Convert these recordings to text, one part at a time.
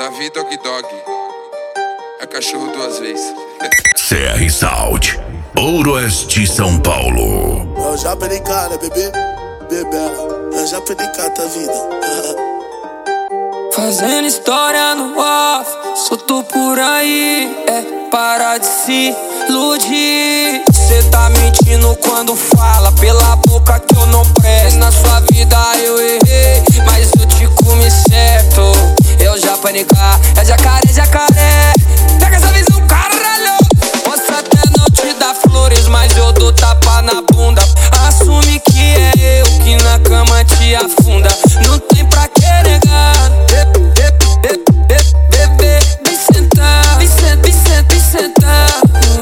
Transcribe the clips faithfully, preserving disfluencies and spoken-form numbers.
Davi Dog Dog. É cachorro duas vezes. C R Sound, Ooroeste, São Paulo. Eu já perdi cara, bebê, bebela. Eu já perdi cara da vida. Fazendo história no off, solto por aí, é para de se iludir. Cê tá mentindo quando fala pela boca que eu não presto. Na sua vida eu errei, mas eu te comi certo. Eu já panicar, é jacaré, jacaré. Pega essa visão, caralho. Posso até não te dar flores, mas eu dou tapa na bunda. Assume que é eu que na cama te afunda. Não tem pra que negar. Bebê, vem sentar, vem sentar, vem sentar, vem sentar.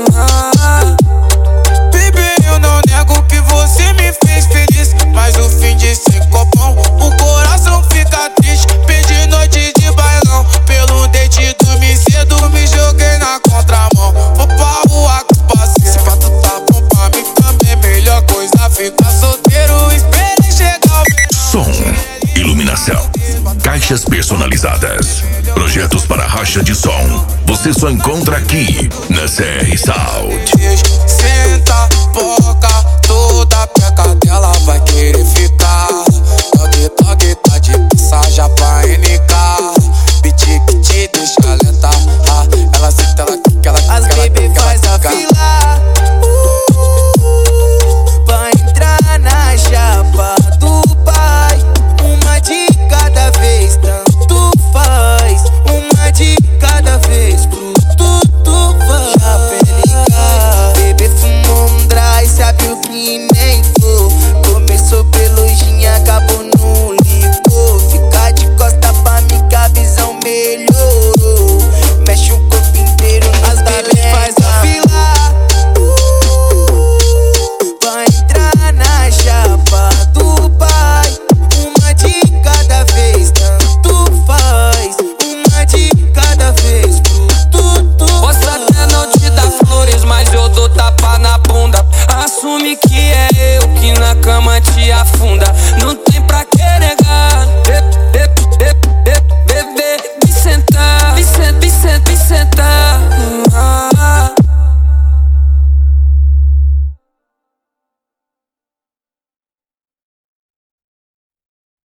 Bebê, eu não nego que você me fez feliz, mas o fim de sem copão, o coração fica triste. Perdi noite de bailão, pelo date dormi cedo, me joguei na contramão. Vou pra rua com os parceiros, se pra tu tá bom pra mim também, melhor coisa ficar solteiro, espere chegar o Som, iluminação, caixas personalizadas, projetos para racha de som. Você só encontra aqui na C R Sound. Senta, boca, toda peca dela vai querer ficar. Dog, dog, tá de passagem pra